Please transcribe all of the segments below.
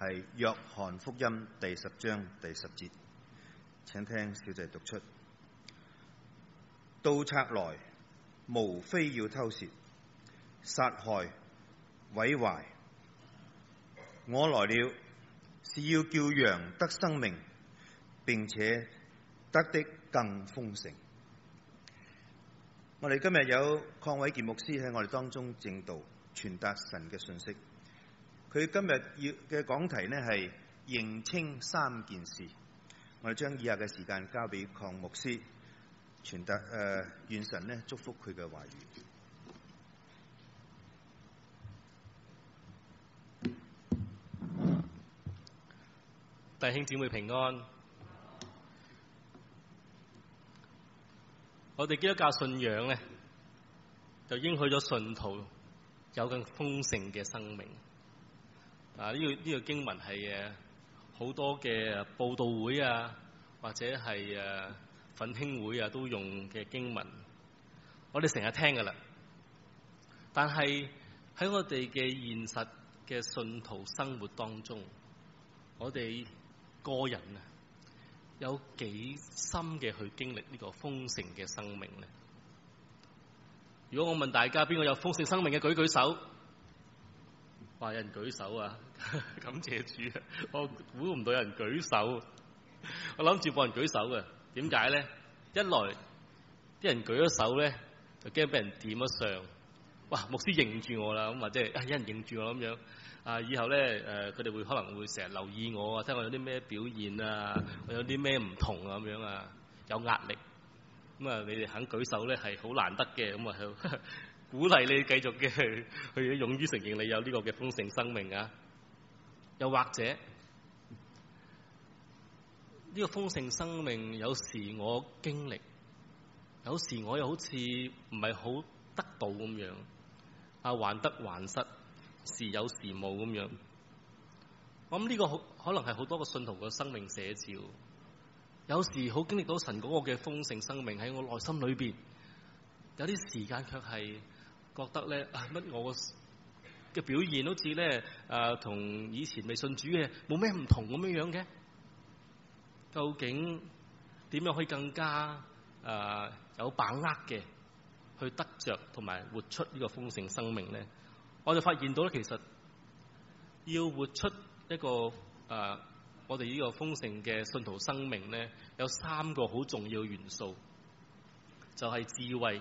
係約翰福音第10章第10節，請聽小弟讀出：盜賊來，無非要偷竊、殺害、毀壞。我來了，是要叫羊得生命，並且得的更豐盛。我哋今日有鄺偉傑牧師喺我哋當中證道，傳達神嘅信息。佢今日嘅講題呢係認清3件事。我哋將以下嘅時間交俾鄺牧師傳達，願神呢祝福佢嘅話語。 弟兄姊妹平安。我哋基督教信仰呢，就應許咗信徒有更豐盛嘅生命。呢個經文係好多嘅佈道會啊，或者係奮興會啊都用嘅經文，我哋成日聽㗎喇。但係喺我哋嘅現實嘅信徒生活當中，我哋個人啊，有幾深嘅去經歷呢個豐盛嘅生命呢？如果我問大家邊個有豐盛生命嘅，舉舉手。話有人舉手啊！感謝主啊！我估唔到有人舉手，我諗住冇人舉手嘅。點解咧？一來啲人舉咗手咧，就驚俾人點咗相。哇！牧師認住我啦，咁或者有人認住我咁樣。以後咧佢哋可能會成日留意我啊，睇我有啲咩表現啊，我有啲咩唔同啊咁樣啊，有壓力。咁啊，你哋肯舉手咧係好難得嘅，咁啊鼓勵你繼續嘅去勇於承認你有呢個嘅豐盛生命啊！又或者呢個豐盛生命，有時我經歷，有時我又好似唔係好得到咁樣，患得患失，時有時冇咁樣。我諗呢個可能係好多個信徒嘅生命寫照。有時好經歷到神嗰個嘅豐盛生命喺我內心裏邊，有啲時間卻係覺得咧乜我嘅表現好似咧同以前未信主嘅冇咩唔同咁樣嘅。究竟點樣可以更加有把握嘅去得着同埋活出呢個豐盛生命咧？我就發現到咧，其實要活出一個我哋呢個豐盛嘅信徒生命咧，有3個好重要嘅元素，就係智慧、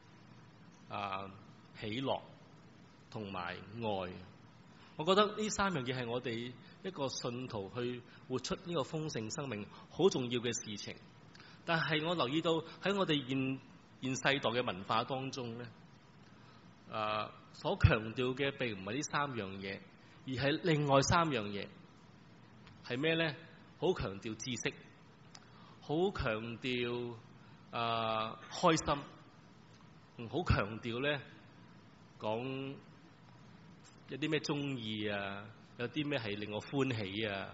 喜樂同埋愛。我覺得呢3樣嘢係我哋一個信徒去活出呢個豐盛生命好重要嘅事情。但係我留意到喺我哋現世代嘅文化當中咧，所強調嘅並唔係呢3樣嘢，而係另外3樣嘢。係咩咧？好強調知識，好強調開心，好強調咧講有啲咩中意啊，有啲咩係令我歡喜啊，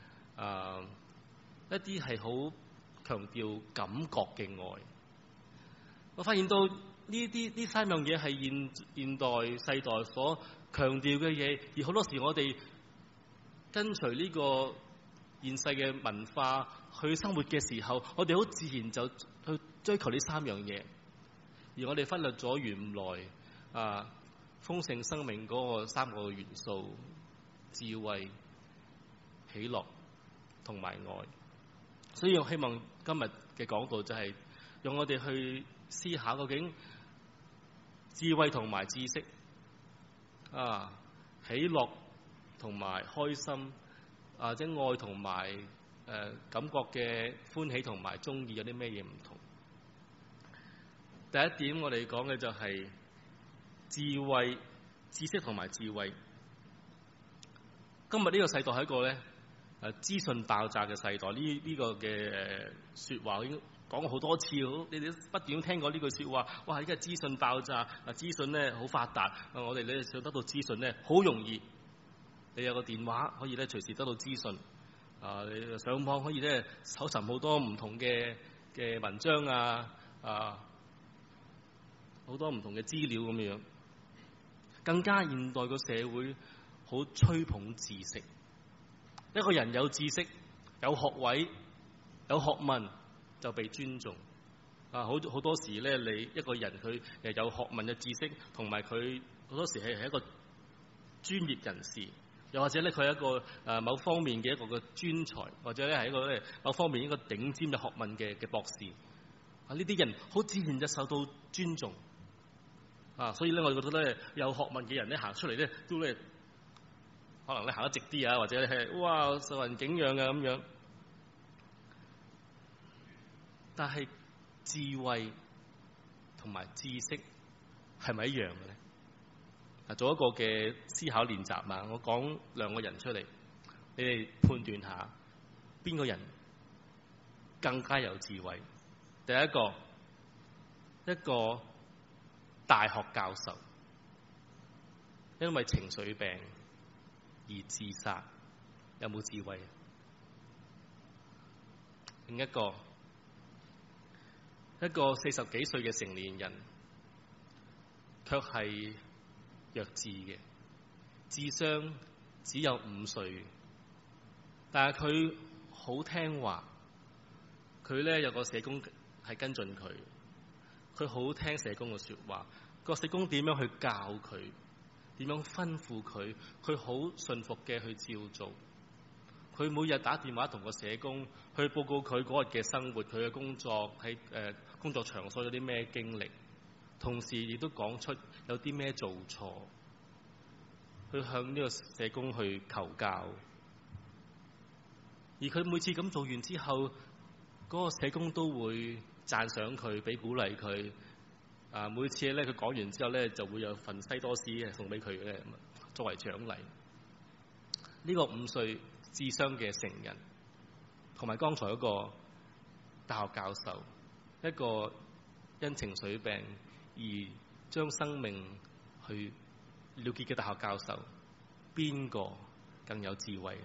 一啲係好強調感覺嘅愛。我發現到呢3樣嘢係現代世代所強調嘅嘢，而好多時我哋跟隨呢個現世嘅文化去生活嘅時候，我哋好自然就去追求呢3樣嘢，而我哋忽略咗原來豐盛生命嗰個3個元素：智慧、喜樂同埋愛。所以我希望今日嘅講道就係用我哋去思考，究竟智慧同埋知識、喜樂同埋開心，即係愛同埋感覺嘅歡喜同埋中意有啲咩嘢唔同？第一點我哋講嘅就係智慧、知識同埋智慧。今日呢個世代係一個咧資訊爆炸嘅世代，呢個嘅説話已經講過好多次，你哋不斷聽過呢句説話。哇！而家資訊爆炸，資訊咧好發達，我哋咧想得到資訊咧好容易。你有個電話可以咧隨時得到資訊，你上網可以咧搜尋好多唔同嘅文章好多唔同嘅資料咁樣。更加現代個社會好吹捧知識， 一個人有知識、有學位、有學問就被尊重。好多時咧，你一個人佢有學問嘅知識，同埋佢好多時係一個專業人士，又或者咧佢係一個某方面嘅一個嘅專才，或者咧係一個咧某方面一個頂尖嘅學問嘅博士。呢啲人好自然就受到尊重。所以咧我哋覺得咧有學問嘅人咧行出嚟咧都咧可能咧行得直啲啊，或者係哇受人敬仰啊咁樣。但係智慧同埋知識係咪一樣嘅咧？做一個嘅思考練習嘛，我講兩個人出嚟，你哋判斷下邊個人更加有智慧。第一個，一個大學教授，因為情緒病而自殺，有冇智慧？另一個40幾歲嘅成年人，卻係弱智嘅，智商只有5歲，但係佢好聽話，佢咧有個社工係跟進佢，佢好聽社工嘅說話，個社工點樣去教佢，點樣吩咐佢，佢好順服嘅去照做。佢每日打電話同個社工去報告佢嗰日嘅生活，佢嘅工作喺工作場所有啲咩經歷，同時亦都講出有啲咩做錯，去向呢個社工去求教。而佢每次咁做完之後，嗰個社工都會讚賞佢，俾鼓勵佢。每次咧佢講完之後咧，就會有份西多士送俾佢嘅，作為獎勵。呢個5歲智商嘅成人，同埋剛才嗰個大學教授，一個因情緒病而將生命去了結嘅大學教授，邊個更有智慧？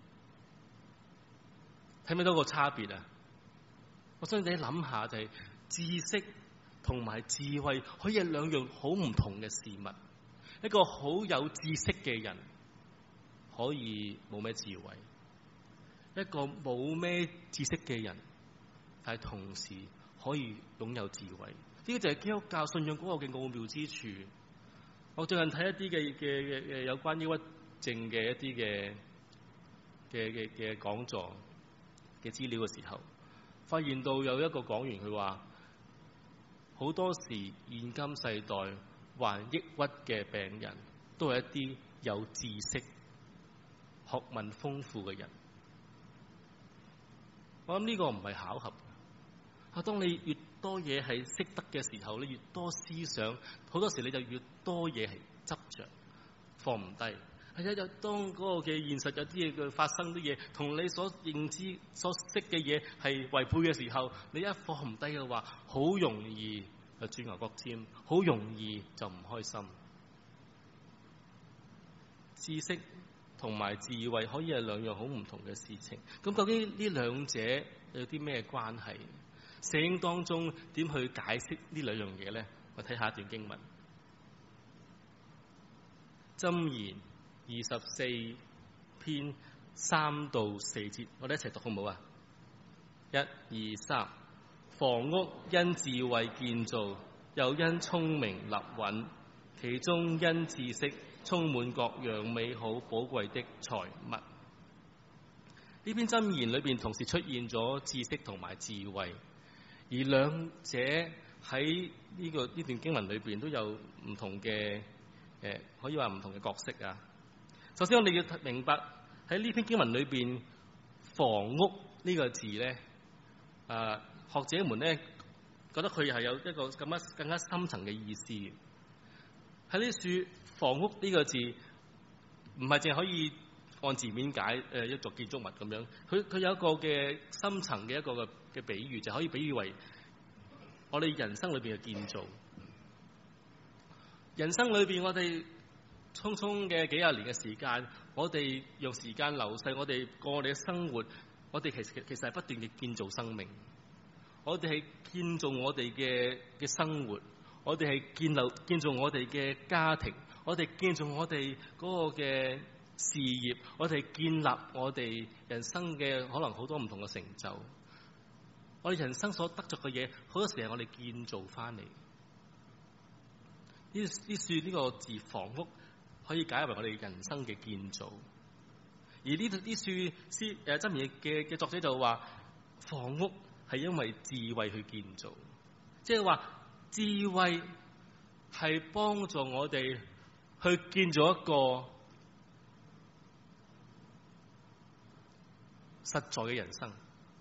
睇唔睇到個差別啊？我想你諗下，就係知識同埋智慧可以係兩樣好唔同嘅事物。一個好有知識嘅人可以冇咩智慧，一個冇咩知識嘅人，但係同時可以擁有智慧。呢個就係基督教信仰嗰個嘅奧妙之處。我最近睇一啲嘅有關抑鬱症嘅一啲嘅講座嘅資料嘅時候，發現到有一個講員佢話，好多時現今世代患抑鬱嘅病人都係一啲有知識、學問豐富嘅人。我諗呢個唔係巧合。當你越多嘢係識得嘅時候，你越多思想，好多時你就越多嘢係執着，放唔低。當嗰個嘅現實有啲嘢嘅發生啲嘢，同你所認知、所識嘅嘢係違背嘅時候，你一放唔低嘅話，好容易就轉牛角尖，好容易就唔開心。知識同埋智慧可以係兩樣好唔同嘅事情。咁究竟呢兩者有啲咩關係？聖經當中點去解釋呢兩樣嘢咧？我睇下一段經文，箴言24篇3到4節，我哋一齊讀好唔好啊？1、2、3，房屋因智慧建造，又因聰明立穩，其中因知識充滿各樣美好寶貴的財物。呢篇箴言裏邊同時出現咗知識同埋智慧，而兩者喺呢段經文裏邊都有唔同嘅可以話唔同嘅角色啊。首先我哋要明白喺呢篇經文裏邊，房屋呢個字咧，學者們咧覺得佢係有一個更加深層嘅意思。喺呢處房屋呢個字唔係淨係可以按字面解一座建築物咁樣，佢有一個嘅深層嘅一個嘅比喻，就可以比喻為我哋人生裏邊嘅建造。人生裏邊我哋匆匆嘅幾廿年嘅時間，我哋用時間流逝，我哋過我哋嘅生活，我哋其實係不斷嘅建造生命，我哋係建造我哋嘅生活，我哋係建造我哋嘅家庭，我哋建造我哋嗰個嘅事業，我哋建立我哋人生嘅可能好多唔同嘅成就。我哋人生所得着嘅嘢，好多時係我哋建造翻嚟。呢書呢個字房屋可以解為我哋人生嘅建造。而呢啲書箴言嘅作者就話，房屋係因為智慧去建造，即係話智慧係幫助我哋去建造一個實在嘅人生。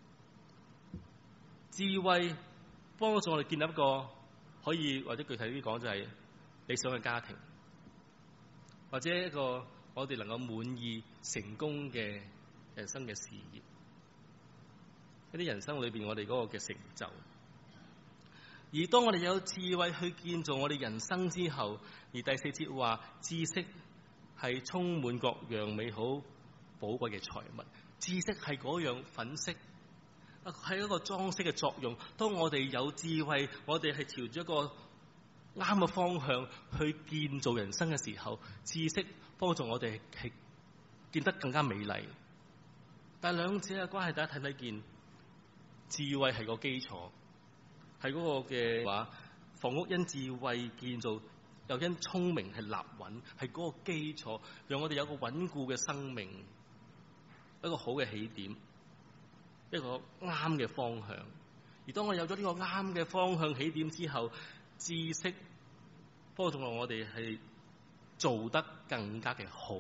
智慧幫助我哋建立一個可以，或者具體啲講就係理想嘅家庭，或者一個我哋能夠滿意成功嘅人生嘅事業，一啲人生裏邊我哋嗰個嘅成就。而當我哋有智慧去建造我哋人生之後，而第4節話知識係充滿各樣美好寶貴嘅財物。知識係嗰樣粉飾，係一個裝飾嘅作用。當我哋有智慧，我哋係朝住一個啱嘅方向去建造人生嘅時候，知識幫助我哋係變得更加美麗。但係兩者嘅關係，大家睇唔睇見？智慧係個基礎，係嗰個嘅話，房屋因智慧建造，又因聰明係立穩，係嗰個基礎，讓我哋有個穩固嘅生命，一個好嘅起點，一個啱嘅方向。而當我有咗呢個啱嘅方向起點之後，知識幫助我哋係做得更加嘅好。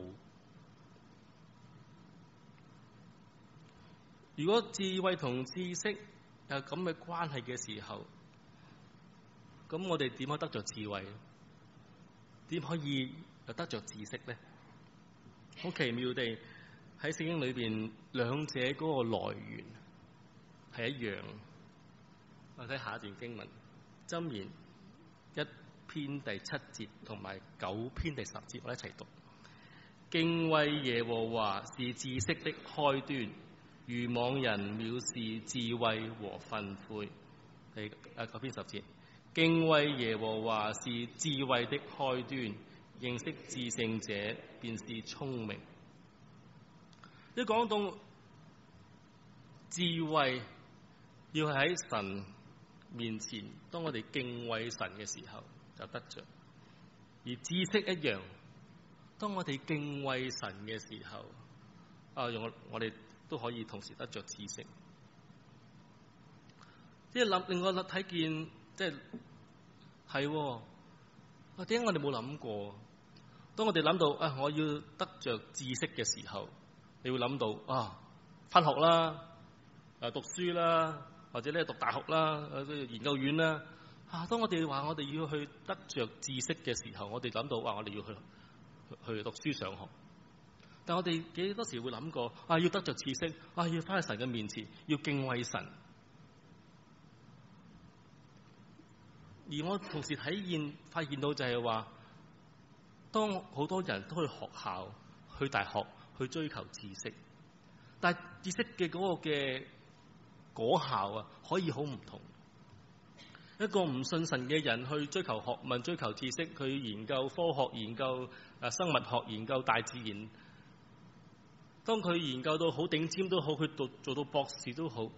如果智慧同知識有咁嘅關係嘅時候，咁我哋點可以得着智慧？點可以又得着知識咧？好奇妙地喺聖經裏邊，兩者嗰個來源係一樣。我睇下一段經文，箴言1篇第7節同埋9篇第10節，我一齊讀。敬畏耶和華是知識的開端，愚妄人藐視智慧和訓誨。第9篇10節，敬畏耶和華是智慧的開端，認識至聖者便是聰明。一講到智慧，要係喺神面前，當我哋敬畏神嘅時候就得着；而知識一樣，當我哋敬畏神嘅時候，我哋都可以同時得着知識。即係令我睇見，即係點解我哋冇諗過？當我哋諗到我要得着知識嘅時候，你會諗到返學啦，讀書啦，或者咧讀大學啦，研究院啦。當我哋話我哋要去得着知識嘅時候，我哋諗到我哋要去讀書上學。但我哋幾多時會諗過要得着知識，要返去神嘅面前，要敬畏神。而我同時發現到就係話，當好多人都去學校、去大學去追求知識，但係知識嘅嗰個嘅果效可以好唔同。一個唔信神嘅人去追求學問、追求知識，去研究科學、研究生物學、研究大自然。當佢研究到好頂尖都好，佢做到博士都好，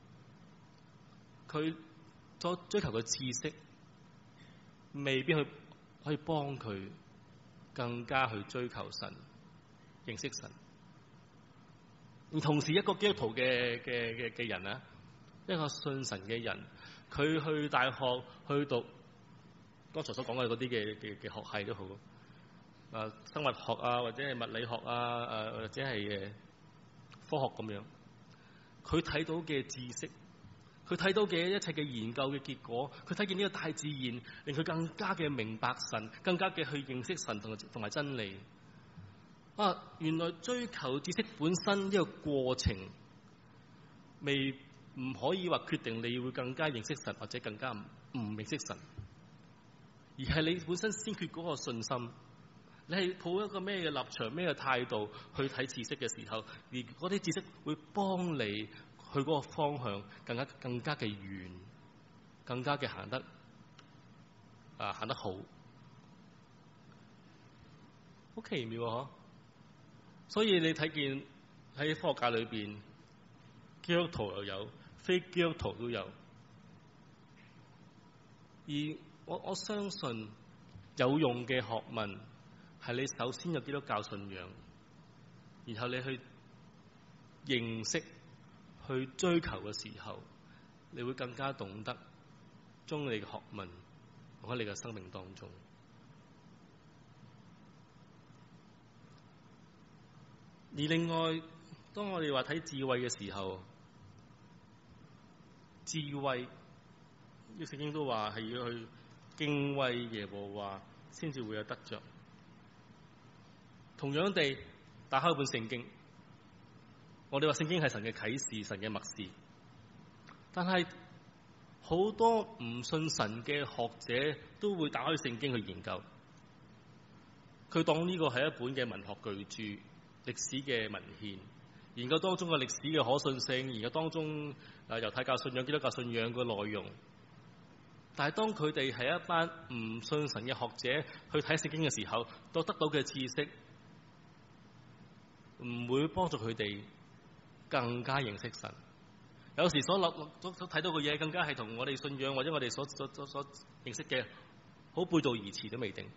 佢所追求嘅知識未必可以幫佢更加去追求神、認識神。而同時一個基督徒嘅人一個信神嘅人，佢去大學去讀剛才所講嘅嗰啲嘅學系都好，生物學或者係物理學或者係科學咁樣，佢睇到嘅知識，佢睇到嘅一切嘅研究嘅結果，佢睇見呢個大自然，令佢更加嘅明白神，更加嘅去認識神同埋真理。原來追求知識本身呢個過程，唔可以話決定你會更加認識神或者更加唔認識神，而係你本身先決嗰個信心。你係抱一個咩嘅立場、咩嘅態度去睇知識嘅時候，而嗰啲知識會幫你去嗰個方向更加嘅遠，更加嘅行得好，好奇妙所以你睇見喺科學界裏邊，基督徒又有，非基督徒都有。而我相信有用嘅學問係你首先有基督教信仰，然後你去認識、去追求嘅時候，你會更加懂得將你嘅學問放喺你嘅生命當中。而另外，當我哋話睇智慧嘅時候，智慧，呢聖經都話係要去敬畏耶和華先至會有得着。同樣地，打開本聖經，我哋話聖經係神嘅啟示、神嘅默示，但係好多唔信神嘅學者都會打開聖經去研究，佢當呢個係一本嘅文學巨著、歷史嘅文獻，研究當中嘅歷史嘅可信性，研究當中猶太教信仰、基督教信仰嘅內容。但係當佢哋係一班唔信神嘅學者去睇聖經嘅時候，所得到嘅知識唔會幫助佢哋更加認識神。有時所睇到嘅嘢，更加係同我哋信仰或者我哋所認識嘅好背道而馳都未定。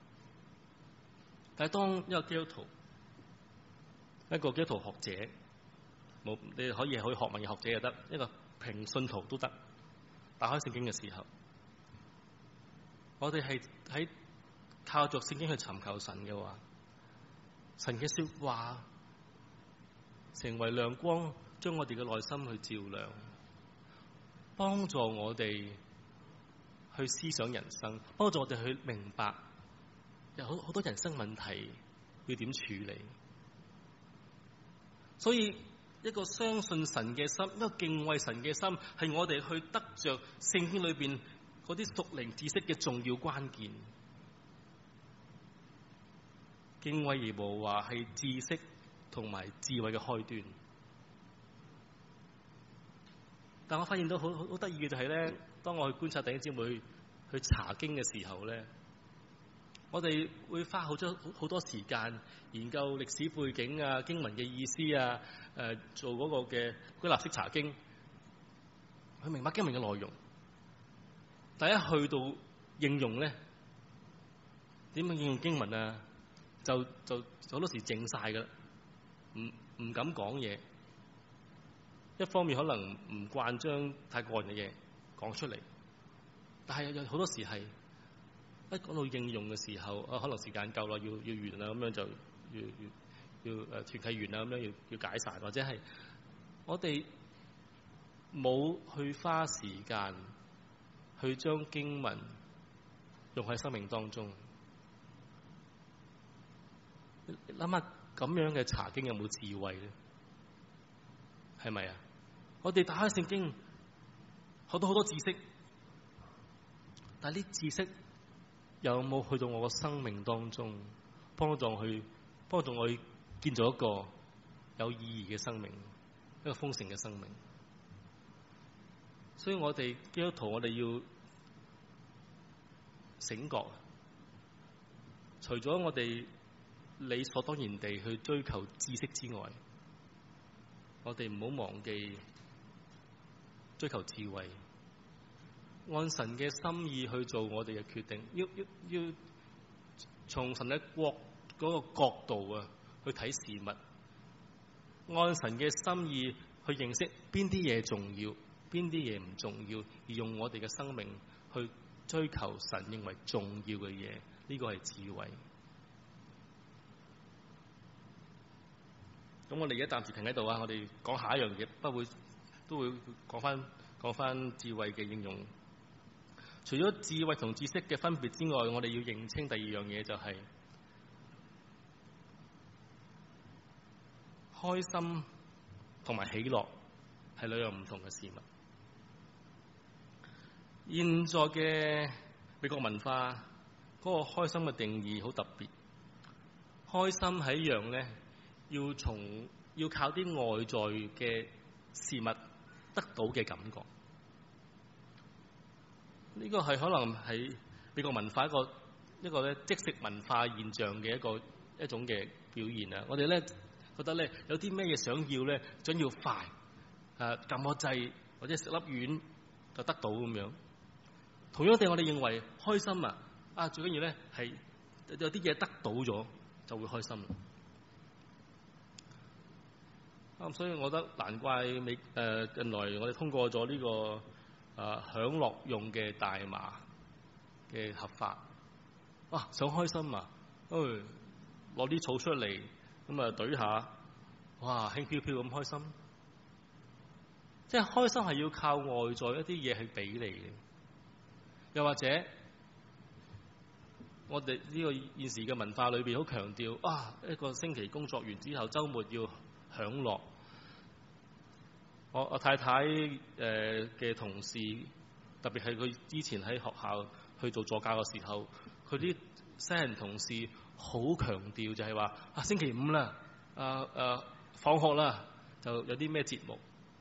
但係當一個基督徒，一個基督徒學者，你可以係學問嘅學者又得，一個平信徒都得。打開聖經嘅時候，我哋係喺靠着聖經去尋求神嘅話，神嘅說話成為亮光，將我哋嘅內心去照亮，幫助我哋去思想人生，幫助我哋去明白有好多人生問題要點處理。所以一個相信神嘅心，一個敬畏神嘅心，係我哋去得着聖經裏邊嗰啲屬靈知識嘅重要關鍵。敬畏耶和華係知識同埋智慧嘅開端。但我發現到好得意嘅就係咧，當我去觀察弟兄姊妹去查經嘅時候咧，我哋會花好多時間研究歷史背景啊、經文嘅意思啊、做嗰個嘅歸納式查經，去明白經文嘅內容。但一去到應用咧，點樣應用經文啊？就好多時靜晒㗎啦，唔敢講嘢。一方面可能唔慣將太個人嘅嘢講出嚟，但係有好多時係一講到應用嘅時候，可能時間夠啦，要完啦，咁樣就要團契完啦，咁樣要解散，或者係我哋冇去花時間去將經文用喺生命當中。你諗下咁樣嘅查經有冇智慧咧？係咪啊？我哋打開聖經，學到好多知識，但係呢知識有冇去到我個生命當中，幫助我去建造一個有意義嘅生命，一個豐盛嘅生命？所以我哋基督徒，我哋要醒覺，除咗我哋理所當然地去追求知識之外，我哋唔好忘記追求智慧，按神嘅心意去做我哋嘅決定，要從神嘅國嗰個角度啊去睇事物，按神嘅心意去認識邊啲嘢重要，邊啲嘢唔重要，而用我哋嘅生命去追求神認為重要嘅嘢，呢個係智慧。咁我哋而家暫時停喺度啊！我哋講下一樣嘢，都會講翻智慧嘅應用。除咗智慧同知識嘅分別之外，我哋要認清第二樣嘢，就係開心同埋喜樂係兩樣唔同嘅事物。現在嘅美國文化嗰個開心嘅定義好特別，開心係一樣咧，要靠啲外在嘅事物得到嘅感覺。呢個係可能係美國文化一個咧即食文化現象嘅一種嘅表現啊！我哋咧覺得咧有啲咩嘢想要咧，想要快，撳個掣或者食粒丸就得到咁樣。同樣地，我哋認為開心最緊要咧係有啲嘢得到咗就會開心。所以我覺得難怪近來我哋通過咗呢個享樂用嘅大麻嘅合法。想開心攞啲草出嚟咁懟下，哇輕飄飄咁開心。即係開心係要靠外在一啲嘢去俾你嘅。又或者我哋呢個現時嘅文化裏邊好強調一個星期工作完之後週末要享樂。我太太嘅同事，特別係佢之前喺學校去做助教嘅時候，佢啲西人同事好強調就係話星期五啦，放學啦，就有啲咩節目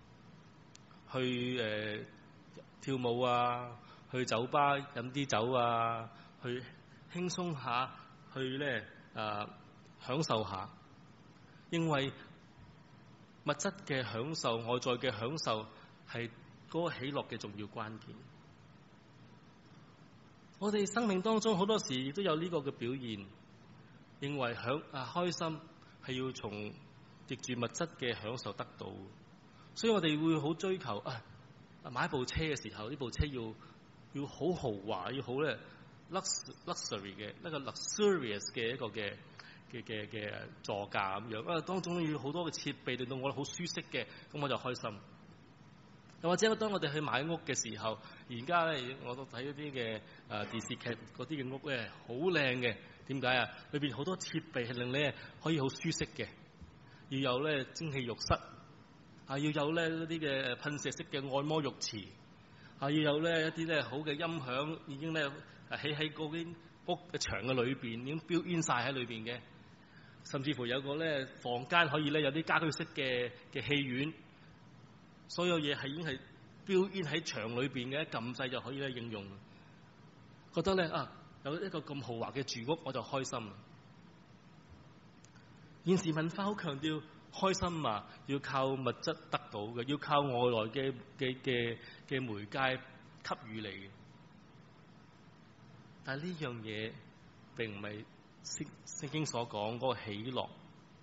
去跳舞去酒吧飲啲酒去輕鬆下，去咧享受下，因為物質嘅享受、外在嘅享受係嗰個喜樂嘅重要關鍵。我哋生命當中好多時亦都有呢個嘅表現，認為開心係要從藉住物質嘅享受得到，所以我哋會好追求買一部車嘅時候，呢部車要好豪華，要好咧 luxury 嘅一個 luxurious 嘅一個嘅座駕咁樣，當中要好多嘅設備令到我好舒適嘅，咁我就開心。又或者當我哋去買屋嘅時候，而家咧我都睇一啲嘅電視劇嗰啲嘅屋咧好靚嘅，點解啊？裏邊好多設備係令你可以好舒適嘅，要有咧蒸汽浴室，要有咧嗰啲嘅噴射式嘅按摩浴池，要有咧一啲咧好嘅音響，已經咧起喺嗰啲屋嘅牆嘅裏邊，已經標煙晒喺裏邊嘅。甚至乎有個咧房間可以咧有啲家居式嘅戲院，所有嘢係已經係標煙喺牆裏邊嘅，一撳掣就可以咧應用。覺得咧有一個咁豪華嘅住屋我就開心。現時文化好強調開心要靠物質得到嘅，要靠外來嘅媒介給予你嘅。但係呢樣嘢並唔係聖經所講嗰個喜樂。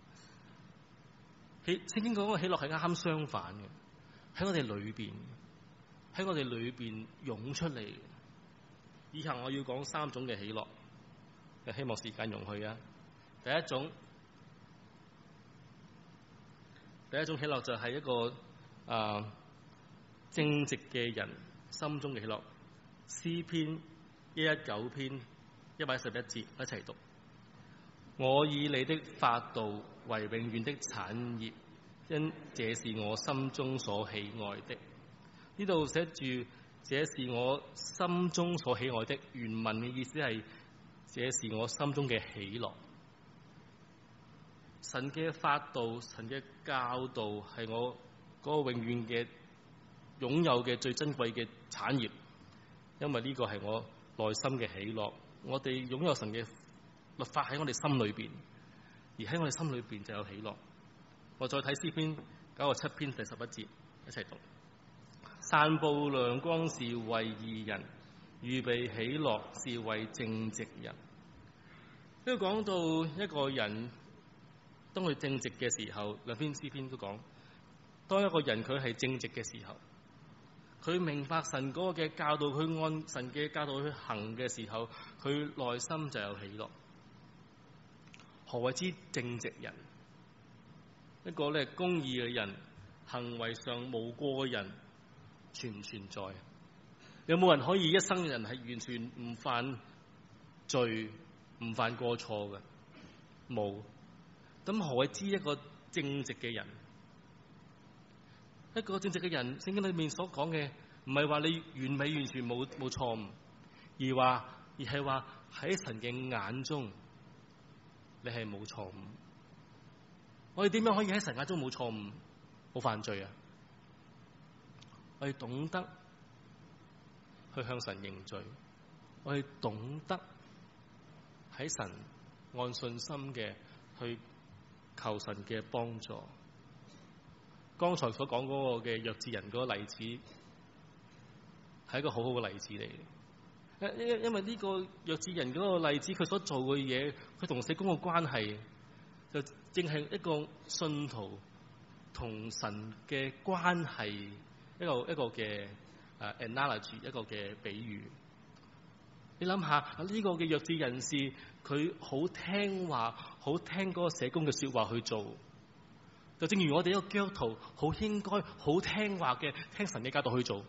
聖經講嗰個喜樂係啱相反嘅，喺我哋裏邊，喺我哋裏邊湧出嚟。以下我要講3種嘅喜樂，希望時間容許啊。第一種喜樂就係一個正直嘅人心中嘅喜樂。詩篇119篇111節一齊讀。我以你的法度為永遠的產業，因這是我心中所喜愛的。呢度寫住這是我心中所喜愛的，原文嘅意思係這是我心中嘅喜樂。神嘅法度、神嘅教導係我嗰個永遠嘅擁有嘅最珍貴嘅產業，因為呢個係我內心嘅喜樂。我哋擁有神嘅律法喺我哋心裏邊，而喺我哋心裏邊就有喜樂。我再睇詩篇97篇第11節，一齊讀。散布亮光是為義人，預備喜樂是為正直人。呢度講到一個人當佢正直嘅時候，兩篇詩篇都講，當一個人佢係正直嘅時候，佢明白神嗰個嘅教導，佢按神嘅教導去行嘅時候，佢內心就有喜樂。何謂之正直人？一個咧公義嘅人，行為上無過嘅人，存唔存在？有冇人可以一生人係完全唔犯罪、唔犯過錯嘅？冇。咁何謂之一個正直嘅人？一個正直嘅人，聖經裏面所講嘅唔係話你完美完全冇錯誤，而係話喺神嘅眼中，你係冇錯誤。我哋點樣可以喺神眼中冇錯誤、冇犯罪啊？我哋懂得去向神認罪，我哋懂得喺神按信心嘅去求神嘅幫助。剛才所講嗰個嘅弱智人嗰個例子係一個好好嘅例子嚟。因為呢個弱智人嗰個例子，佢所做嘅嘢，佢同社工嘅關係，就正係一個信徒同神嘅關係一個嘅analogy， 一個嘅比喻。你諗下呢個嘅弱智人士，佢好聽話，好聽嗰個社工嘅說話去做，就正如我哋一個基督徒好應該好聽話嘅聽神嘅教導去做。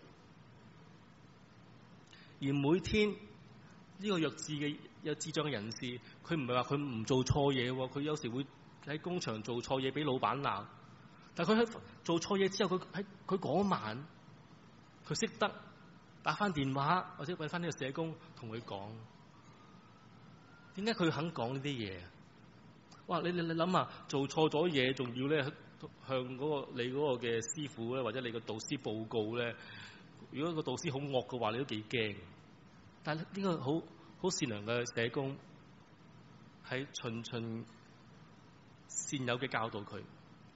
而每天呢個弱智嘅有智障嘅人士，佢唔係話佢唔做錯嘢喎，佢有時會喺工場做錯嘢俾老闆鬧，但係佢喺做錯嘢之後，佢嗰晚佢識得打翻電話或者揾翻呢個社工同佢講，點解佢肯講呢啲嘢？哇！你諗下，做錯咗嘢仲要咧向你嗰個嘅師傅咧，或者你個導師報告咧。如果個導師好惡嘅話，你都幾驚。但係呢個好善良嘅社工，係循善誘嘅教導佢。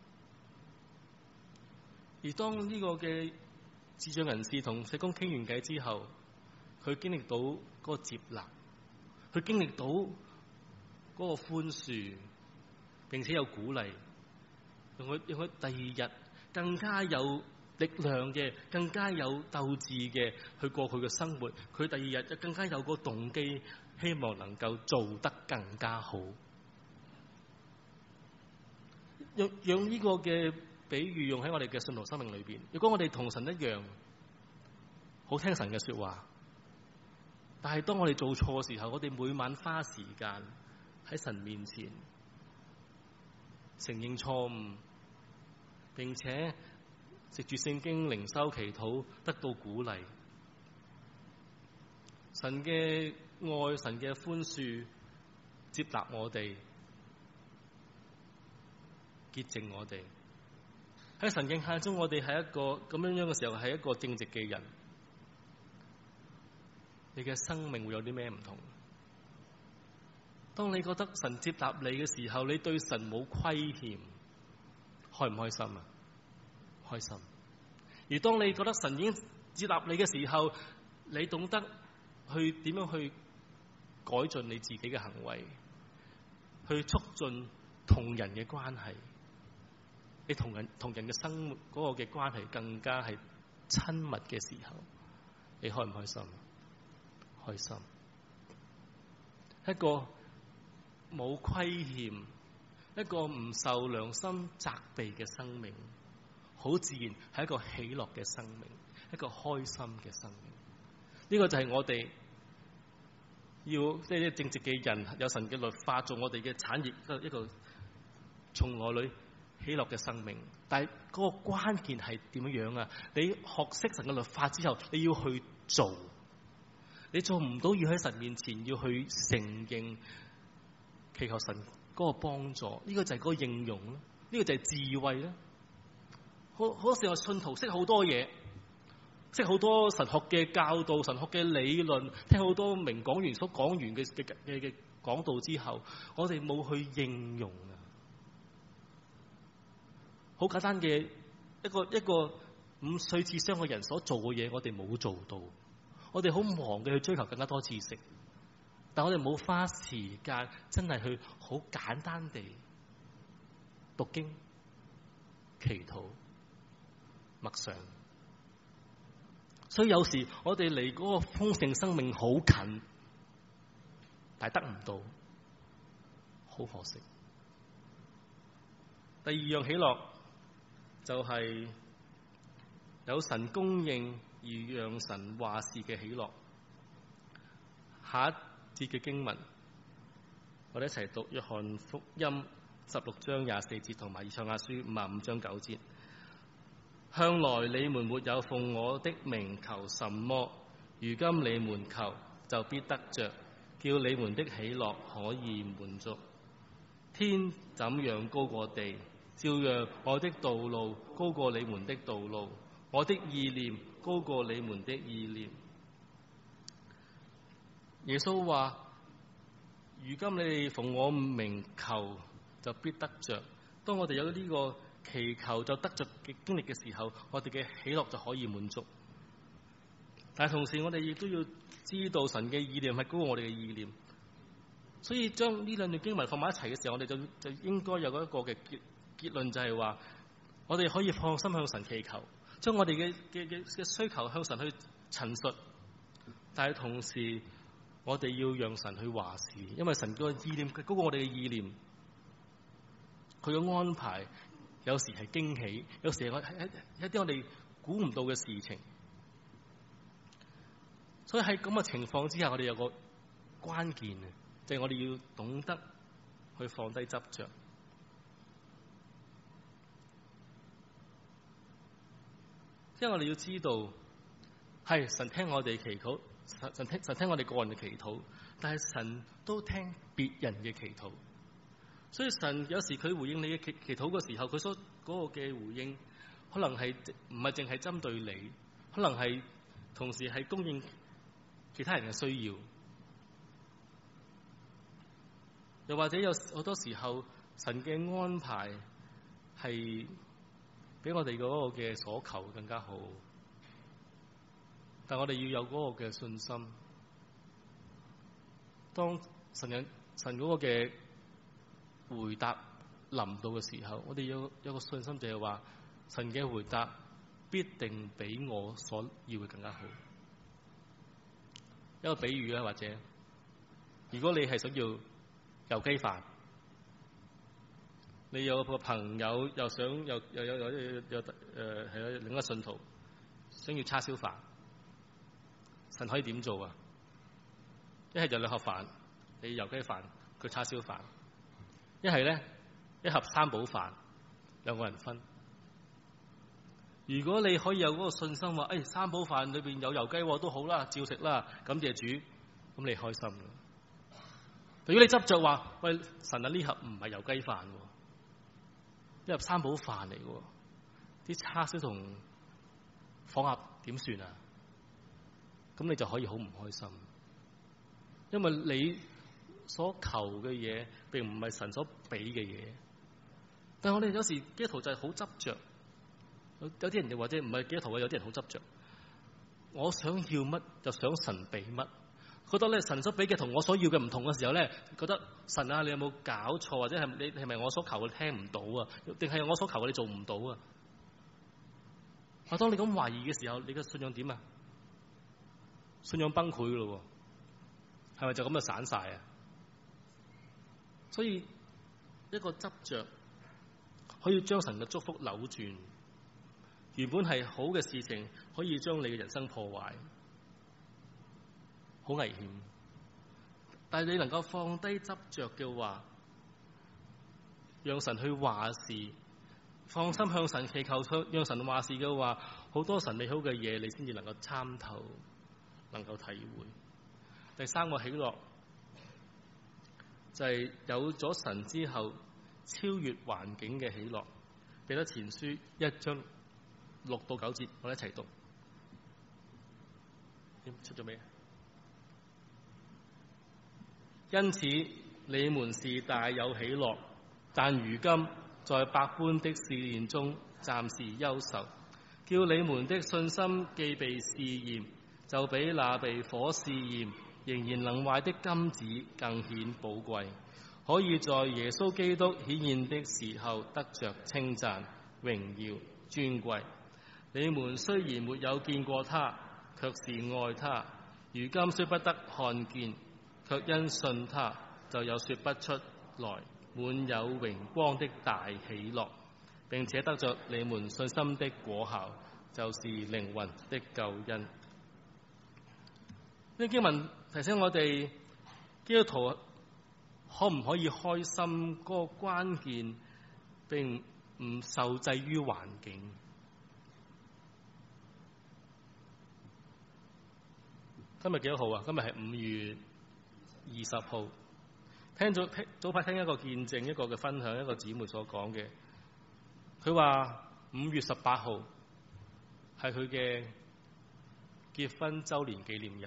而當呢個嘅智障人士同社工傾完偈之後，佢經歷到嗰個接納，佢經歷到嗰個寬恕，並且有鼓勵，讓佢第二日更加有力量嘅，更加有鬥志嘅去過佢嘅生活。佢第二日就更加有個動機，希望能夠做得更加好。用呢個嘅比喻用喺我哋嘅信徒生命裏邊。如果我哋同神一樣，好聽神嘅說話，但係當我哋做錯嘅時候，我哋每晚花時間喺神面前承認錯誤，並且藉住聖經靈修祈禱得到鼓勵，神嘅愛，神嘅寬恕接納我哋，潔淨我哋。喺神嘅眼中，我哋係一個咁樣嘅時候，係一個正直嘅人。你嘅生命會有啲咩唔同？當你覺得神接納你嘅時候，你對神冇虧欠，開唔開心啊？開心。而當你覺得神已經接納你嘅時候，你懂得去點樣去改進你自己嘅行為，去促進同人嘅關係。你同人嘅生活嗰個嘅關係更加係親密嘅時候，你開唔開心？開心。一個冇虧欠，一個唔受良心責備嘅生命，好自然係一個喜樂嘅生命，一個開心嘅生命。呢個就係我哋要即係正直嘅人，有神嘅律法做我哋嘅產業，一個從內裏喜樂嘅生命。但係嗰個關鍵係點樣啊？你學識神嘅律法之後，你要去做。你做唔到，要喺神面前要去承認，祈求神嗰個幫助。呢個就係嗰個應用咯，呢個就係智慧啦。好多時候信徒識好多嘢，識好多神學嘅教導、神學嘅理論，聽好多名講員所講完嘅講道之後，我哋冇去應用啊。好簡單嘅一個5歲智商嘅人所做嘅嘢，我哋冇做到。我哋好忙嘅去追求更加多知識，但我哋冇花時間真係去好簡單地讀經、祈禱、默想。所以有時我哋離嗰個豐盛生命好近，但係得唔到，好可惜。第二樣喜樂就係有神供應而讓神話事嘅喜樂。下一節嘅經文，我哋一齊讀約翰福音16章24節同埋以賽亞書55章9節。向來你們沒有奉我的名求什麼，如今你們求就必得着，叫你們的喜樂可以滿足。天怎樣高過地，照樣我的道路高過你們的道路，我的意念高過你們的意念。耶穌話：如今你哋奉我名求就必得着， 當我哋有呢個祈求就得着嘅經歷嘅時候，我哋嘅喜樂就可以滿足。但係同時我哋亦都要知道神嘅意念係高過我哋嘅意念，所以將呢兩段經文放埋一齊嘅時候，我哋就應該有一個嘅結論，就係話我哋可以放心向神祈求，將我哋嘅需求向神去陳述，但係同時我哋要讓神去話事，因為神個意念佢高過我哋嘅意念，佢嘅安排有時係驚喜，有時係一啲我哋估唔到嘅事情。所以喺咁嘅情況之下，我哋有個關鍵嘅，就係我哋要懂得去放低執着。因為我哋要知道，係神聽我哋祈禱，神聽我哋個人嘅祈禱，但係神都聽別人嘅祈禱。所以神有時佢回應你嘅祈禱嘅時候，佢所嗰個嘅回應，可能係唔係淨係針對你，可能係同時係供應其他人嘅需要。又或者有好多時候，神嘅安排係比我哋嗰個嘅所求更加好，但我哋要有嗰個嘅信心。當神嗰個嘅回答臨到嘅時候，我哋要有個信心，就係話神嘅回答必定比我所要嘅更加好。一個比喻啊，或者如果你係想要油雞飯，你有個朋友又想有另一個信徒想要叉燒飯，神可以點做啊？一係就兩盒飯，你油雞飯，佢叉燒飯；一係咧一盒三寶飯，兩個人分。如果你可以有嗰個信心話，三寶飯裏邊有油雞都好啦，照食啦，感謝主，咁你開心嘅。如果你執着話，喂，神啊，呢盒唔係油雞飯，一盒三寶飯嚟嘅，啲叉燒同火鴨點算啊？咁你就可以好唔開心，因為你所求嘅嘢並唔係神所俾嘅嘢。但係我哋有時基督徒就係好執着。有啲人又或者唔係基督徒，有啲人好執着。我想要乜就想神俾乜，覺得咧神所俾嘅同我所要嘅唔同嘅時候咧，覺得神啊，你有冇搞錯？或者係你係咪我所求嘅聽唔到啊？定係我所求嘅你做唔到啊？當你咁懷疑嘅時候，你嘅信仰點啊？信仰崩潰咯，係咪就咁就散晒啊？所以一個執着可以將神嘅祝福扭轉。原本係好嘅事情，可以將你嘅人生破壞，好危險。但係你能夠放低執着嘅話，讓神去話事，放心向神祈求，讓神話事嘅話，好多神美好嘅嘢，你先至能夠參透，能夠體會。第三個喜樂就係有咗神之後，超越環境嘅喜樂。彼得前書1章6到9節，我哋一齊讀。出咗未？因此你們是大有喜樂，但如今在百般的試煉中暫時憂愁，叫你們的信心既被試驗，就比那被火試驗仍然能壞的金子更顯寶貴，可以在耶穌基督顯現的時候得着稱讚、榮耀、尊貴。你們雖然沒有見過他，卻是愛他；如今雖不得看見，卻因信他，就有說不出來滿有榮光的大喜樂，並且得着你們信心的果效，就是靈魂的救恩。呢經文提醒我哋，基督徒可唔可以開心？嗰個關鍵並唔受制於環境。今日幾多號啊？今日係5月20號。早排聽一個見證，一個嘅分享，一個姊妹所講嘅。佢話5月18號係佢嘅結婚週年紀念日，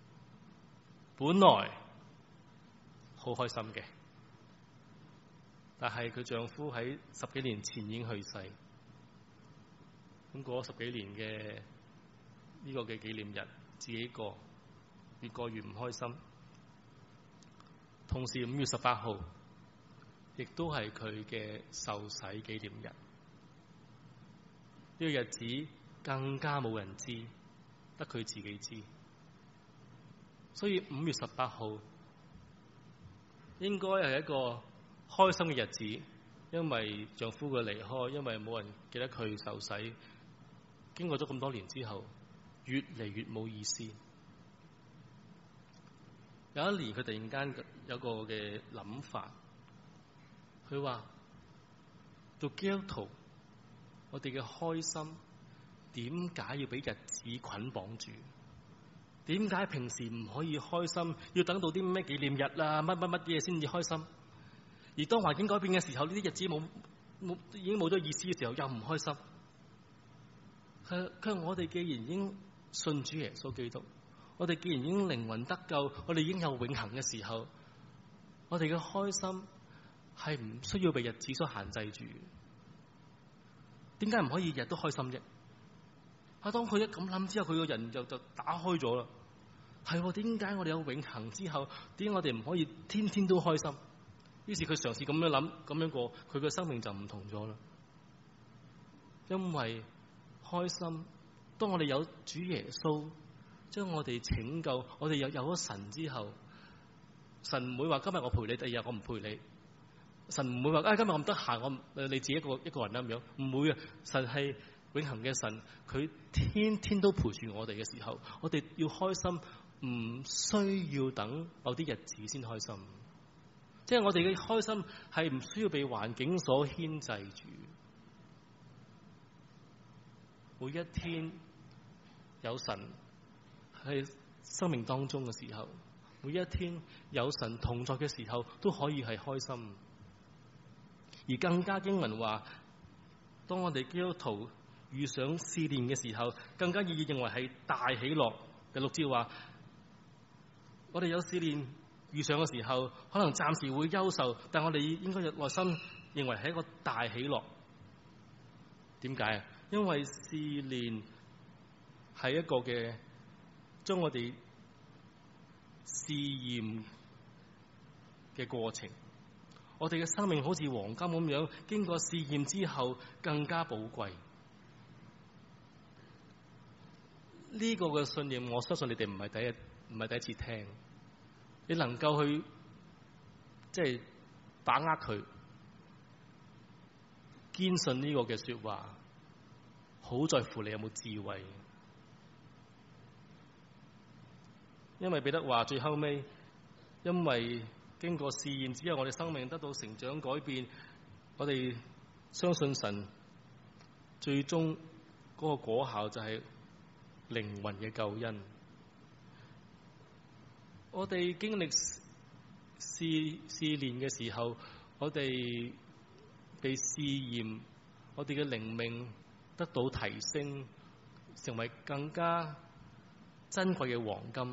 本來好開心嘅， 但係佢丈夫喺10幾年前已經去世。咁過咗10幾年嘅呢個嘅紀念日，自己過，越過越唔開心。同時5月18號，亦都係佢嘅受洗紀念日。呢個日子更加冇人知，得佢自己知。所以5月18號應該係一個開心嘅日子，因為丈夫嘅離開，因為冇人記得佢受洗。經過咗咁多年之後，越嚟越冇意思。有一年佢突然間有個嘅諗法，佢話做基督徒，我哋嘅開心點解要俾日子捆綁住？點解平時唔可以開心，要等到啲咩紀念日啊，乜嘢先至開心？而當環境改變嘅時候，呢啲日子已經冇咗意思嘅時候，又唔開心。佢話我哋既然已經信主耶穌基督，我哋既然已經靈魂得救，我哋已經有永恆嘅時候，我哋嘅開心係唔需要被日子所限制住。點解唔可以日日都開心啫？當佢一咁諗之後，佢個人就打開咗啦。係點解我哋有永恆之後，點解我哋唔可以天天都開心？於是佢嘗試咁樣諗，咁樣過，佢嘅生命就唔同咗啦。因為開心，當我哋有主耶穌將我哋拯救，我哋有咗神之後，神唔會話今日我陪你，第二日我唔陪你。神唔會話今日我唔得閒，你自己一個人啦咁樣，唔會啊！神係永恆嘅神，佢天天都陪住我哋嘅時候，我哋要開心，唔需要等某啲日子先開心。即係我哋嘅開心係唔需要被環境所牽制住。每一天有神喺生命當中嘅時候，每一天有神同在嘅時候，都可以係開心。而更加經文話，當我哋基督徒遇上試煉嘅時候，更加認為係大喜樂。第6節話，我哋有試煉遇上嘅時候，可能暫時會憂愁，但我哋應該內心認為係一個大喜樂。點解啊？因為試煉係一個嘅將我哋試驗嘅過程。我哋嘅生命好似黃金咁樣，經過試驗之後更加寶貴。呢個嘅信念，我相信你哋唔係第一次聽。你能夠去把握佢，堅信呢個嘅說話，好在乎你有冇智慧。因為彼得話最後尾，因為經過試驗之後，我哋生命得到成長改變，我哋相信神最終嗰個果效就係靈魂嘅救恩。我哋經歷試煉嘅時候，我哋被試驗，我哋嘅靈命得到提升，成為更加珍貴嘅黃金。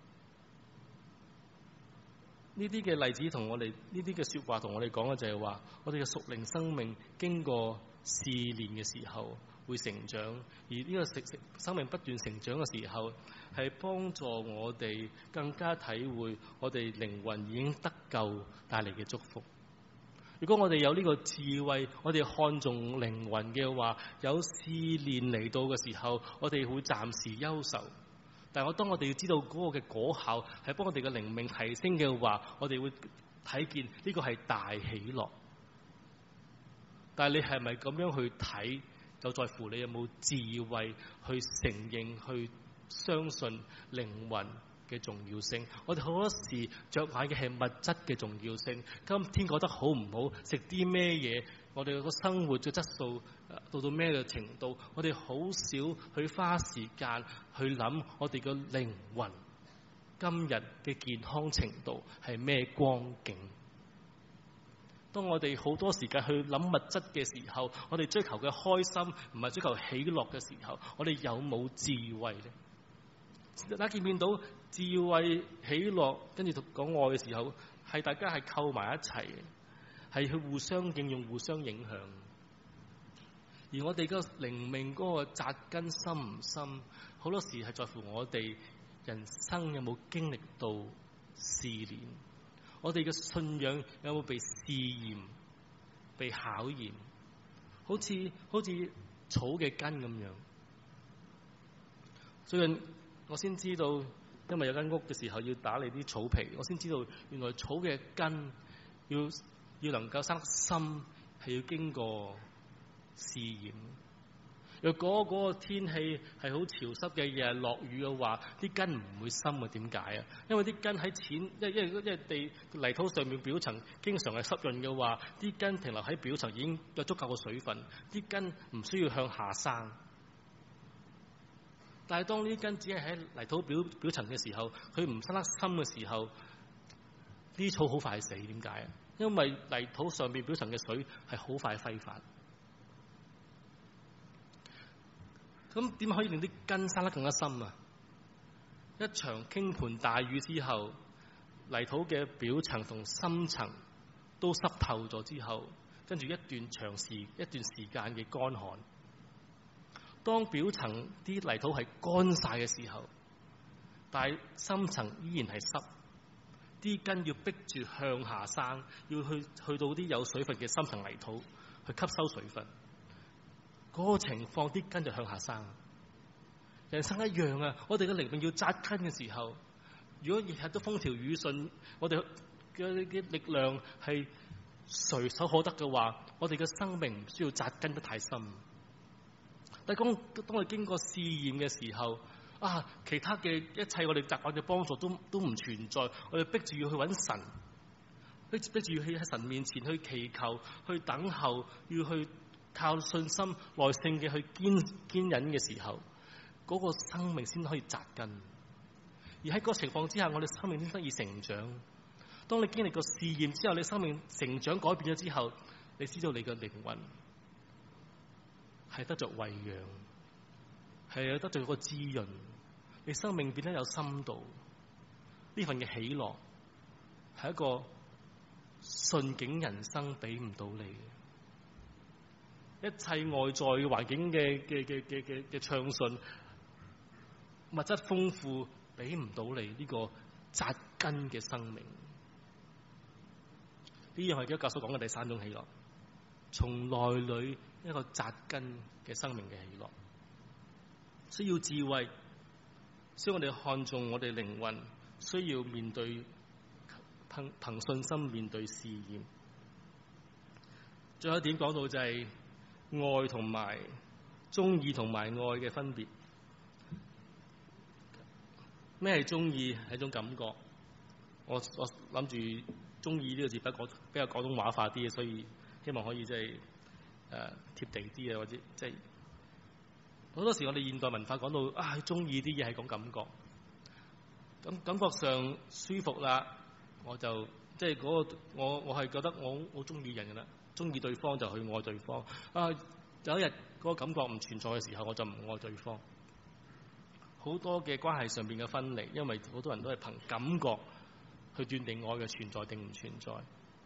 呢啲嘅例子同我哋呢啲嘅說話同我哋講嘅就係話，我哋嘅屬靈生命經過試煉嘅時候會成長，而呢個生命不斷成長嘅時候，係幫助我哋更加體會我哋靈魂已經得救帶嚟嘅祝福。如果我哋有呢個智慧，我哋看重靈魂嘅話，有試煉嚟到嘅時候，我哋會暫時憂愁。但係當我哋要知道嗰個嘅果效係幫我哋嘅靈命提升嘅話，我哋會睇見呢個係大喜樂。但係你係咪咁樣去睇，就在乎你有冇智慧去承認、去相信靈魂嘅重要性。我哋好多時着眼嘅係物質嘅重要性，今天過得好唔好，食啲咩嘢，我哋個生活嘅質素到咩嘅程度，我哋好少去花時間去諗我哋嘅靈魂今日嘅健康程度係咩光景。當我哋好多時間去諗物質嘅時候，我哋追求嘅開心唔係追求喜樂嘅時候，我哋有冇智慧呢？大家見唔見到智慧、喜樂跟住講愛嘅時候，係大家係扣埋一齊嘅。 係去互相應用、互相影響。而我哋個靈命嗰個扎根深唔深，好多時係在乎我哋人生有冇經歷到試煉，我哋嘅信仰有冇被試驗、被考驗，好似草嘅根咁樣。最近我先知道，因為有間屋嘅時候要打理啲草皮，我先知道原來草嘅根要能夠生得深，係要經過試驗。若果嗰個天氣係好潮濕嘅，日日落雨嘅話，啲根唔會深啊？點解啊？因為啲根喺因為地泥土上面表層經常係濕潤嘅話，啲根停留喺表層已經有足夠嘅水分，啲根唔需要向下生。但係當呢啲根只係喺泥土表層嘅時候，佢唔生得深嘅時候，啲草好快死。點解啊？因為泥土上面表層嘅水係好快揮發。咁點可以令啲根生得更加深啊？一場傾盆大雨之後，泥土嘅表層同深層都濕透咗之後，跟住一段時間嘅乾旱。當表層啲泥土係乾晒嘅時候，但係深層依然係濕，啲根要逼住向下生，要去到啲有水分嘅深層泥土去吸收水分。嗰個情況，啲根就向下生。人生一樣啊！我哋嘅靈命要扎根嘅時候，如果日日都風調雨順，我哋嘅力量係隨手可得嘅話，我哋嘅生命唔需要扎根得太深。但係當我哋經過試驗嘅時候，其他嘅一切我哋習慣嘅幫助都唔存在，我哋逼住要去揾神，逼住要去喺神面前去祈求、去等候，要去靠信心、耐性嘅去堅忍嘅時候，嗰個生命先可以扎根。而喺嗰個情況之下，我哋生命先得以成長。當你經歷過試驗之後，你生命成長改變咗之後，你知道你嘅靈魂係得着餵養，係有得着個滋潤，你生命變得有深度。呢份嘅喜樂係一個順境人生俾唔到你嘅，一切外在嘅環境嘅暢順、物質豐富俾唔到你呢個扎根嘅生命。呢樣係基督教所講嘅第三種喜樂，從內裏一個扎根嘅生命嘅喜樂，需要智慧，需要我哋看重我哋靈魂，需要面對憑信心面對試驗。最後一點講到就係愛同埋中意同埋愛嘅分別。咩係中意？係一種感覺。我諗住中意呢個字比較廣東話化啲嘅，所以希望可以即係貼地啲啊，或者即係好多時我哋現代文化講到中意啲嘢係講感覺，咁感覺上舒服啦，我就即係嗰個我係覺得我中意人㗎啦，中意對方就去愛對方。有一日嗰個感覺唔存在嘅時候，我就唔愛對方。好多嘅關係上邊嘅分離，因為好多人都係憑感覺去斷定愛嘅存在定唔存在。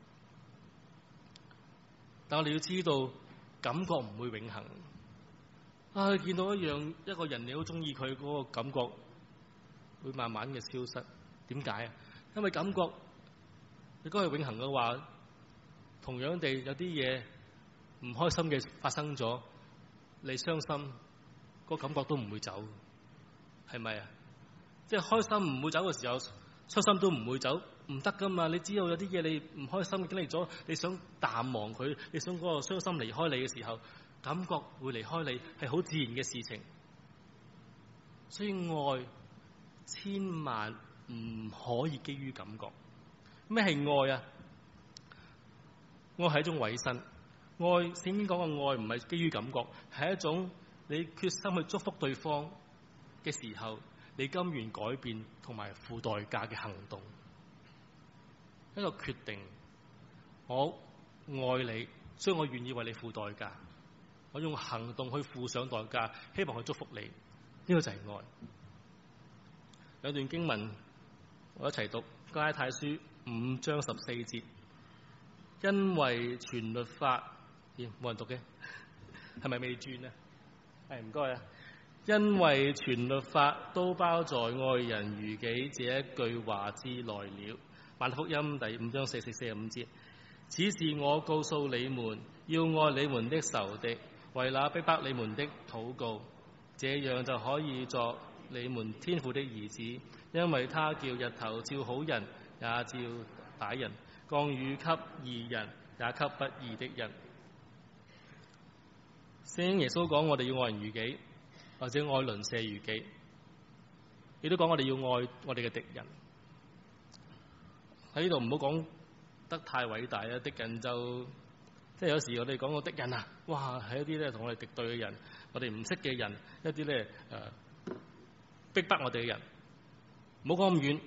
但我哋要知道，感覺唔會永恆。見到一個人你好中意佢，嗰個感覺會慢慢嘅消失。點解啊？因為感覺如果係永恆嘅話，同樣地有啲嘢唔開心嘅發生咗，你傷心，個感覺都唔會走。係咪啊？即係開心唔會走嘅時候，傷心都唔會走，唔得噶嘛！你知道有啲嘢你唔開心經歷咗，你想淡忘佢，你想嗰個傷心離開你嘅時候，感覺會離開你係好自然嘅事情。所以愛千萬唔可以基於感覺。咩係愛啊？愛係一種委身。愛聖經講嘅愛唔係基於感覺，係一種你決心去祝福對方嘅時候，你甘願改變同埋付代價嘅行動，一個決定。我愛你，所以我願意為你付代價，我用行動去付上代價，希望去祝福你。呢個就係愛。有段經文我一齊讀，加拉太書5章14節， 因為全律法，冇人讀嘅，係咪未轉啊？係，唔該啊。因為全律法都包在愛人如己這一句話之內了。馬太福音第5章44、45節。此事我告訴你們，要愛你們的仇敵，為那逼迫你們的禱告，這樣就可以作你們天父的兒子，因為他叫日頭照好人，也照歹人，降雨給義人，也給不義的人。聖經耶穌講我哋要愛人如己，或者愛鄰舍如己，亦都講我哋要愛我哋嘅敵人。喺呢度唔好講得太偉大啊！敵人就即係有時我哋講個敵人啊，哇係一啲咧同我哋敵對嘅人，我哋唔識嘅人，一啲咧逼迫我哋嘅人，唔好講咁遠，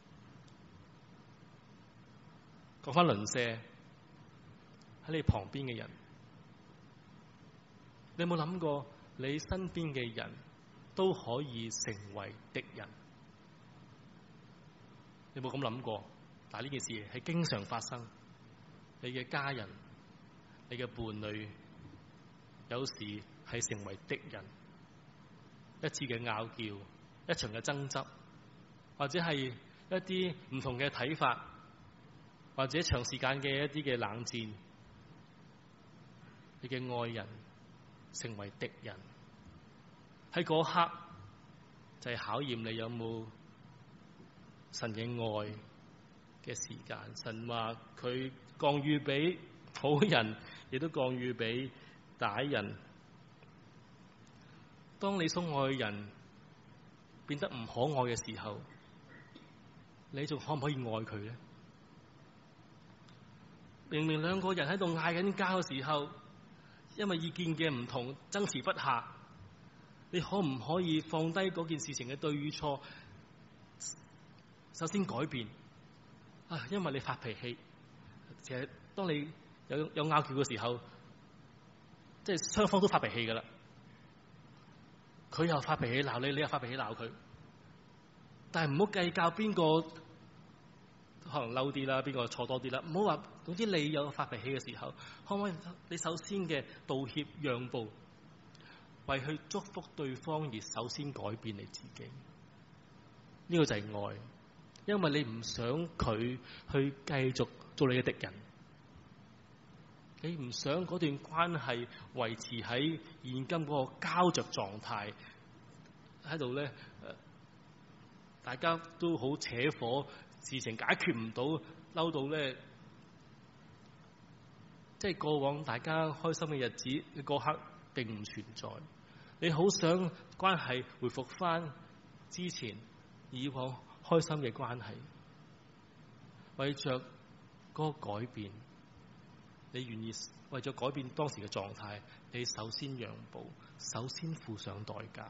講翻鄰舍喺你旁邊嘅人，你有冇諗過你身邊嘅人都可以成為敵人？你有冇咁諗過？但係呢件事係經常發生，你嘅家人、你嘅伴侶，有時係成為敵人。一次嘅拗撬，一場嘅爭執，或者係一啲唔同嘅睇法，或者長時間嘅一啲嘅冷戰，你嘅愛人成為敵人。喺嗰刻就係考驗你有冇神嘅愛嘅時間。神話佢降雨俾好人，亦都降雨俾歹人。當你所愛人變得唔可愛嘅時候，你仲可唔可以愛佢呢？明明兩個人喺度嗌緊交嘅時候，因為意見嘅唔同爭持不下，你可唔可以放低嗰件事情嘅對與錯，首先改變？因為你發脾氣，其實當你有拗撬嘅時候，即係雙方都發脾氣噶啦。佢又發脾氣鬧你，你又發脾氣鬧佢。但係唔好計較邊個可能嬲啲啦，邊個錯多啲啦。唔好話，總之你有發脾氣嘅時候，可唔可以你首先嘅道歉讓步，為去祝福對方而首先改變你自己？呢個就係愛。因為你唔想佢去繼續做你嘅敵人，你唔想嗰段關係維持喺現今嗰個膠着狀態，喺度咧，大家都好扯火，事情解決唔到，嬲到咧，即係過往大家開心嘅日子嘅嗰刻並唔存在。你好想關係回復翻之前以往開心嘅關係，為着嗰個改變，你願意為咗改變當時嘅狀態，你首先讓步，首先付上代價，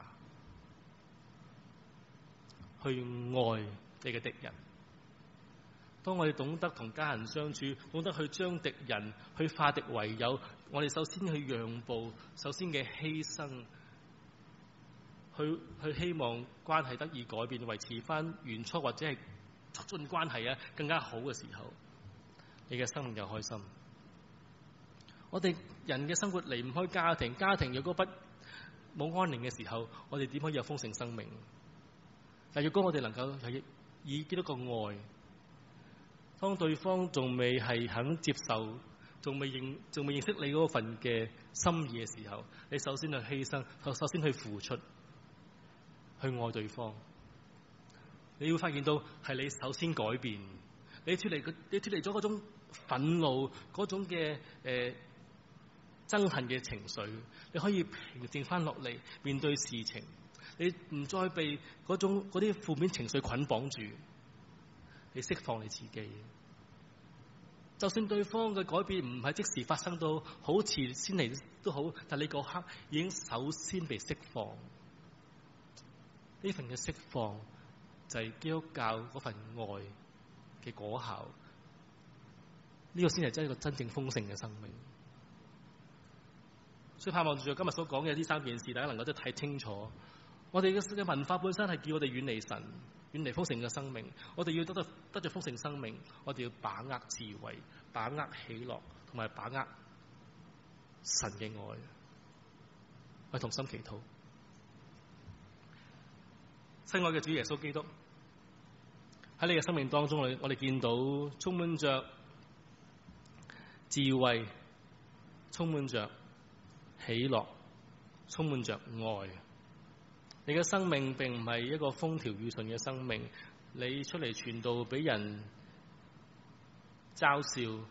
去愛你嘅敵人。當我哋懂得同家人相處，懂得去將敵人去化敵為友，我哋首先去讓步，首先嘅犧牲，去希望關係得以改變，維持翻原初或者係促進關係更加好嘅時候，你嘅生命就開心。我哋人嘅生活離唔開家庭，家庭若果冇安寧嘅時候，我哋點可以有豐盛生命？但若果我哋能夠係以基督嘅愛，當對方仲未係肯接受，仲未認識你嗰份嘅心意嘅時候，你首先去犧牲，首先去付出，去愛對方，你會發現到係你首先改變，你脫離咗嗰種憤怒、嗰種嘅憎恨嘅情緒，你可以平靜翻落嚟面對事情，你唔再被嗰啲負面情緒捆綁住，你釋放你自己。就算對方嘅改變唔係即時發生到，好遲先嚟都好，但你嗰刻已經首先被釋放。呢份嘅釋放就係基督教嗰份愛嘅果效，呢個先係真係一個真正豐盛嘅生命。所以盼望住今日所講嘅呢3件事，大家能夠都睇清楚。我哋嘅文化本身係叫我哋遠離神，遠離豐盛嘅生命。我哋要得着豐盛生命，我哋要把握智慧， 把握喜樂同埋把握神嘅愛。我同心祈禱，親愛嘅主耶穌基督，喺你嘅生命當中，我哋見到充滿着智慧，充滿着喜樂，充滿着愛。你嘅生命並唔係一個風調雨順嘅生命，你出嚟傳道俾人嘲笑，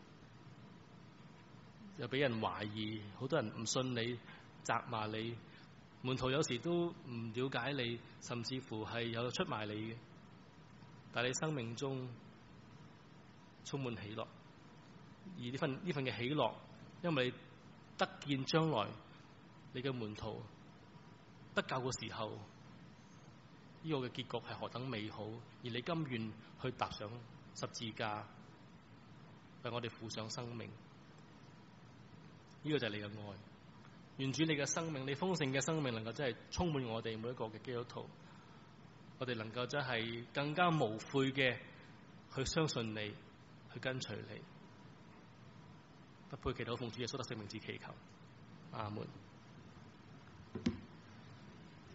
又俾人懷疑，好多人唔信你，責罵你，門徒有時都唔了解你，甚至乎係有出賣你嘅。但你生命中充滿喜樂，而呢份嘅喜樂，因為你得見將來你嘅門徒得救嘅時候，呢個嘅結局係何等美好，而你甘願去踏上十字架，為我哋付上生命，呢個就係你嘅愛。願主你嘅生命，你豐盛嘅生命能夠真係充滿我哋每一個嘅基督徒，我哋能夠真係更加無悔嘅去相信你，去跟隨你。不配祈禱奉主耶穌得勝名字祈求，阿門。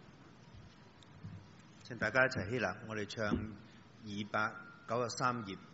請大家一齊起立，我哋唱293頁。